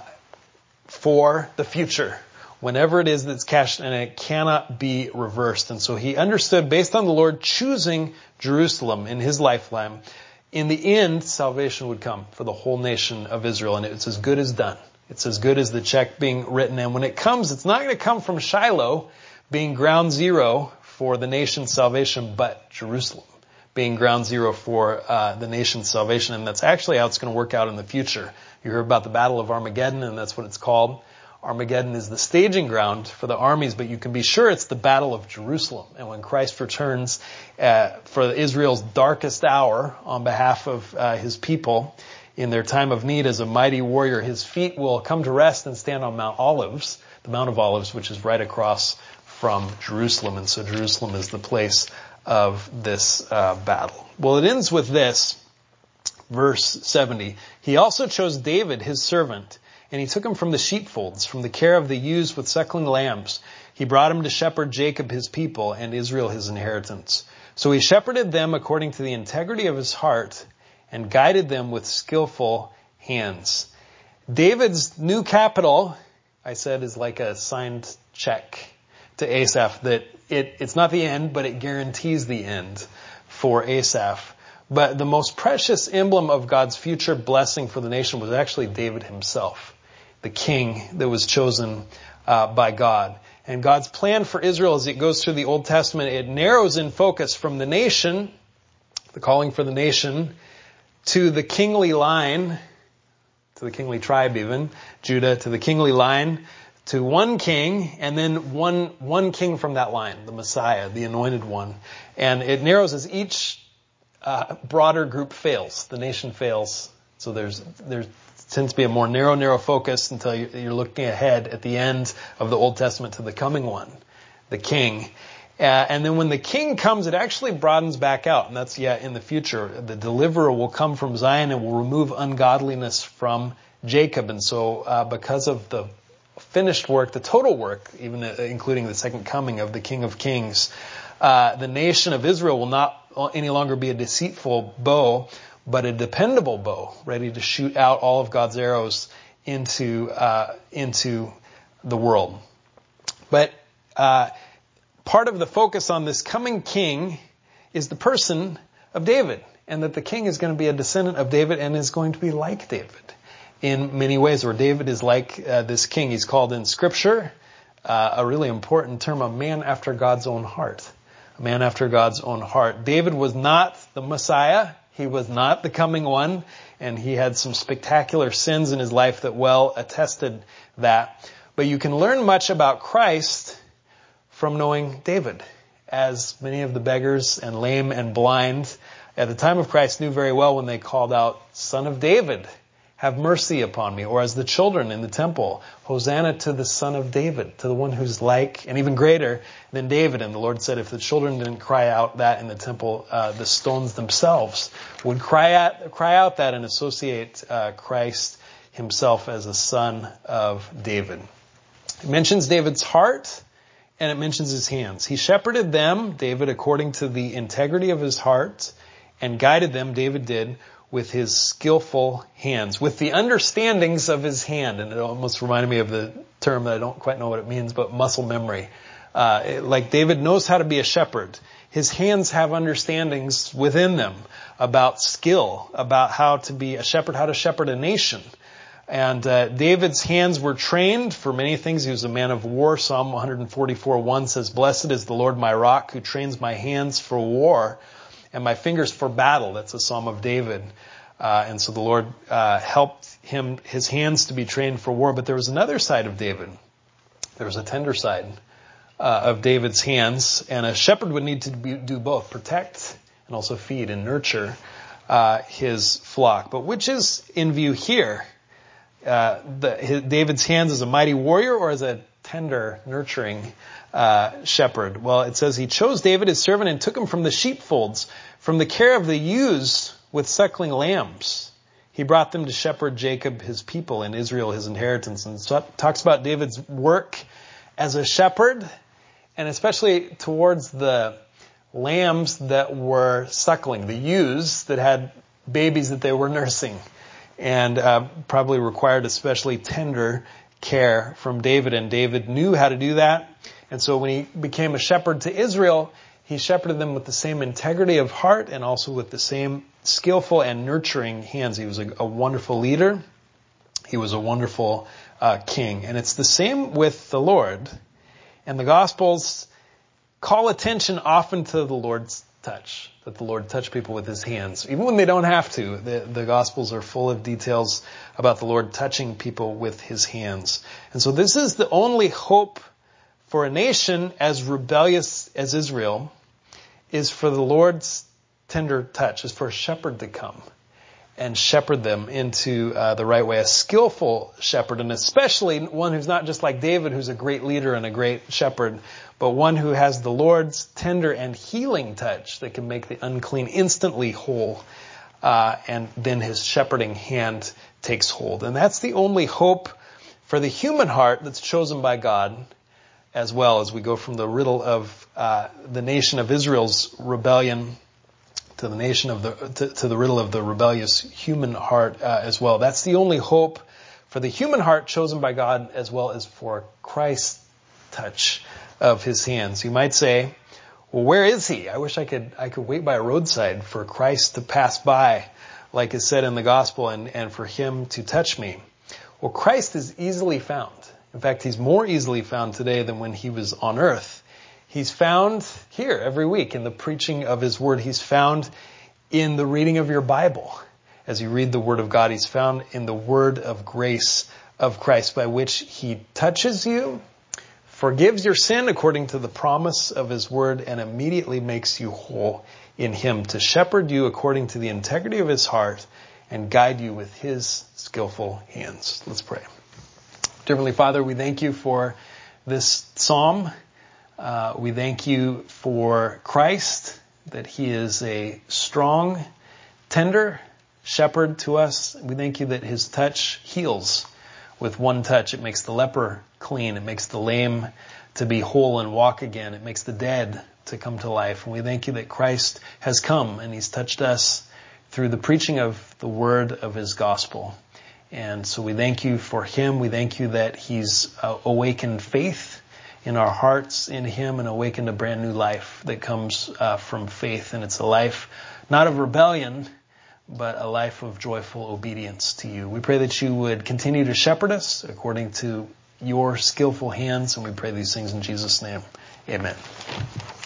for the future, whenever it is that's cashed, and it cannot be reversed. And so he understood, based on the Lord choosing Jerusalem in his lifetime, in the end, salvation would come for the whole nation of Israel, and it's as good as done. It's as good as the check being written. And when it comes, it's not going to come from Shiloh being ground zero for the nation's salvation, but Jerusalem being ground zero for uh, the nation's salvation. And that's actually how it's going to work out in the future. You hear about the Battle of Armageddon, and that's what it's called. Armageddon is the staging ground for the armies, but you can be sure it's the Battle of Jerusalem. And when Christ returns uh, for Israel's darkest hour on behalf of uh, his people in their time of need as a mighty warrior, his feet will come to rest and stand on Mount Olives, the Mount of Olives, which is right across from Jerusalem. And so Jerusalem is the place of this uh, battle. Well, it ends with this. Verse seventy, he also chose David, his servant, and he took him from the sheepfolds, from the care of the ewes with suckling lambs. He brought him to shepherd Jacob, his people, and Israel, his inheritance. So he shepherded them according to the integrity of his heart and guided them with skillful hands. David's new capital, I said, is like a signed check to Asaph that it, it's not the end, but it guarantees the end for Asaph. But the most precious emblem of God's future blessing for the nation was actually David himself, the king that was chosen uh, by God. And God's plan for Israel as it goes through the Old Testament, it narrows in focus from the nation, the calling for the nation, to the kingly line, to the kingly tribe even, Judah, to the kingly line, to one king, and then one one king from that line, the Messiah, the anointed one. And it narrows as each uh, broader group fails. The nation fails. So there's there tends to be a more narrow, narrow focus until you're looking ahead at the end of the Old Testament to the coming one, the king. Uh, and then when the king comes, it actually broadens back out. And that's, yeah, in the future. The deliverer will come from Zion and will remove ungodliness from Jacob. And so uh, because of the finished work, the total work, even uh, including the second coming of the King of Kings, uh, the nation of Israel will not any longer be a deceitful bow, but a dependable bow, ready to shoot out all of God's arrows into uh, into the world. But uh part of the focus on this coming king is the person of David, and that the king is going to be a descendant of David and is going to be like David in many ways, where David is like uh, this king. He's called in Scripture uh, a really important term, a man after God's own heart. A man after God's own heart. David was not the Messiah. He was not the coming one, and he had some spectacular sins in his life that well attested that. But you can learn much about Christ from knowing David, as many of the beggars and lame and blind at the time of Christ knew very well when they called out, "Son of David, have mercy upon me." Or as the children in the temple, "Hosanna to the Son of David," to the one who's like and even greater than David. And the Lord said if the children didn't cry out that in the temple, uh, the stones themselves would cry out, cry out that and associate uh, Christ himself as a son of David. It mentions David's heart, and it mentions his hands. He shepherded them, David, according to the integrity of his heart, and guided them, David did, with his skillful hands, with the understandings of his hand. And it almost reminded me of the term that I don't quite know what it means, but muscle memory. Uh, it, like David knows how to be a shepherd. His hands have understandings within them about skill, about how to be a shepherd, how to shepherd a nation. And uh, David's hands were trained for many things. He was a man of war. Psalm one forty-four one says, "Blessed is the Lord my rock, who trains my hands for war and my fingers for battle." That's a Psalm of David. Uh, and so the Lord uh, helped him, his hands to be trained for war. But there was another side of David. There was a tender side uh, of David's hands. And a shepherd would need to be, do both, protect and also feed and nurture uh, his flock. But which is in view here? Uh, the, his, David's hands as a mighty warrior or as a tender, nurturing uh, shepherd? Well, it says he chose David his servant and took him from the sheepfolds, from the care of the ewes with suckling lambs. He brought them to shepherd Jacob his people and Israel his inheritance. And so it talks about David's work as a shepherd, and especially towards the lambs that were suckling, the ewes that had babies that they were nursing. And uh, probably required especially tender care from David. And David knew how to do that. And so when he became a shepherd to Israel, he shepherded them with the same integrity of heart and also with the same skillful and nurturing hands. He was a, a wonderful leader. He was a wonderful uh, king. And it's the same with the Lord. And the Gospels call attention often to the Lord's touch, that the Lord touched people with his hands. Even when they don't have to, the, the Gospels are full of details about the Lord touching people with his hands. And so this is the only hope for a nation as rebellious as Israel, is for the Lord's tender touch, is for a shepherd to come and shepherd them into uh, the right way. A skillful shepherd, and especially one who's not just like David, who's a great leader and a great shepherd, but one who has the Lord's tender and healing touch that can make the unclean instantly whole. Uh, and then his shepherding hand takes hold. And that's the only hope for the human heart that's chosen by God, as well as we go from the riddle of uh, the nation of Israel's rebellion to the nation of the to, to the riddle of the rebellious human heart uh, as well. That's the only hope for the human heart chosen by God, as well as for Christ's touch of his hands. You might say, well, where is he? I wish I could I could wait by a roadside for Christ to pass by, like is said in the gospel, and, and for him to touch me. Well, Christ is easily found. In fact, he's more easily found today than when he was on earth. He's found here every week in the preaching of his word. He's found in the reading of your Bible. As you read the word of God, he's found in the word of grace of Christ, by which he touches you, forgives your sin according to the promise of his word, and immediately makes you whole in him, to shepherd you according to the integrity of his heart and guide you with his skillful hands. Let's pray. Dear Heavenly Father, we thank you for this psalm. Uh, we thank you for Christ, that he is a strong, tender shepherd to us. We thank you that his touch heals. With one touch, it makes the leper clean. It makes the lame to be whole and walk again. It makes the dead to come to life. And we thank you that Christ has come and he's touched us through the preaching of the word of his gospel. And so we thank you for him. We thank you that he's uh, awakened faith in our hearts in him and awakened a brand new life that comes uh, from faith. And it's a life not of rebellion, but a life of joyful obedience to you. We pray that you would continue to shepherd us according to your skillful hands, and we pray these things in Jesus' name. Amen.